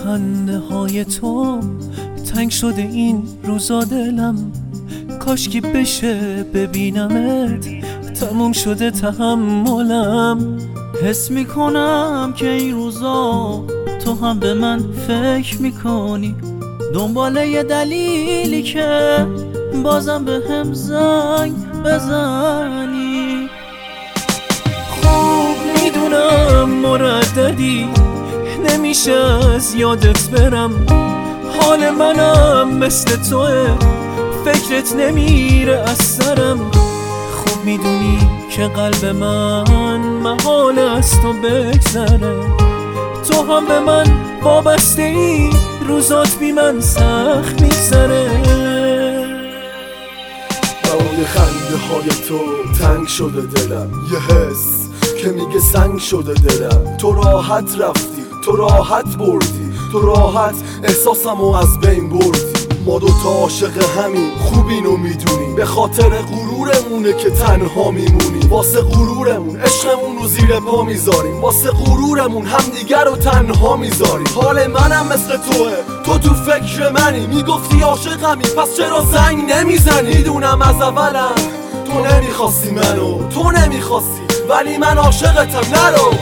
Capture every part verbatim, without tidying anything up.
خنده های تو تنگ شده این روزا دلم، کاشکی بشه ببینمت، تموم شده تحملم. حس میکنم که این روزا تو هم به من فکر میکنی، دنبال یه دلیلی که بازم به هم زنگ بزنی. خوب میدونم مرددی، نمیشه از یادت برم، حال منم مثل توه، فکرت نمیره از سرم. خوب میدونی که قلب من محال از تو بگذره، تو هم به من وابسته ای، روزات بی من سخت میگذره. برای خنده های تو تنگ شده دلم، یه حس که میگه سنگ شده دلم. تو راحت رفتی، تو راحت بردی، تو راحت احساسمو از بین بردی. ما دوتا عاشق همین، خوب اینو میدونی، به خاطر غرورمونه که تنها میمونی. واسه غرورمون عشقمون رو زیر پا میذاریم، واسه غرورمون همدیگر رو تنها میذاریم. حال منم مثل توه، تو تو فکر منی، میگفتی عاشقمی پس چرا زنگ نمیزنی؟ میدونم از اولم تو نمیخواستی منو، تو نمیخواستی، ولی من عاشقتم، نرو.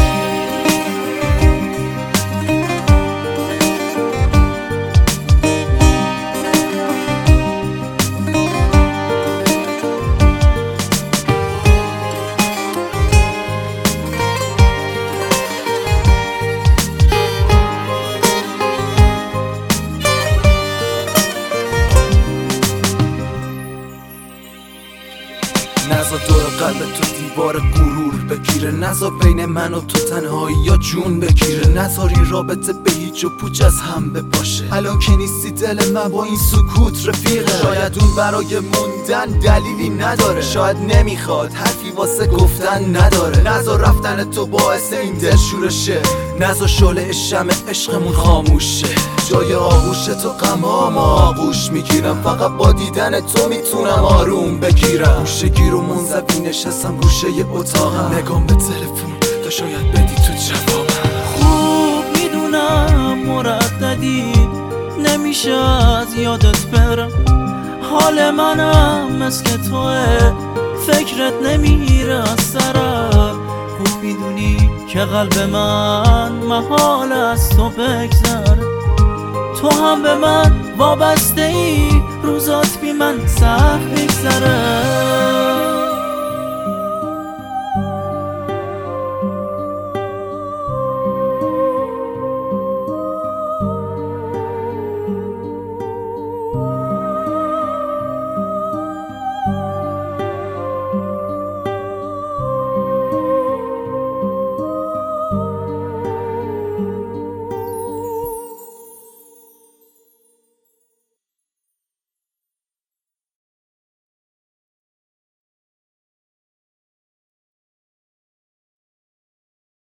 نزا دور قلب تو دیوار غرور بگیره، نزا بین من و تو تنهایی یا جون بگیره، نذاری رابطه به هیچ و پوچ از هم بپاشه. الان که نیستی دل من با این سکوت رفیقه، شاید اون برای موندن دلیلی نداره، شاید نمیخواد حرفی واسه گفتن نداره. نزا رفتن تو باعث این دل شورشه، نزا شعله شمع عشقمون خاموشه. جای آغوش تو غمام آغوش میگیرم، فقط با دیدن تو میتونم آروم بگیرم. گوشه گیر و منزوی نشستم گوشه اتاقم، نگام به تلفن تا شاید بدی تو جوابم. خوب میدونم مرددی، نمیشه از یادت برم، حال منم مثل توه، فکرت نمیره از سرم. خوب میدونی که قلب من محال از تو بگذره، تو هم به من وابسته ای، روزات بی من سخت میگذره.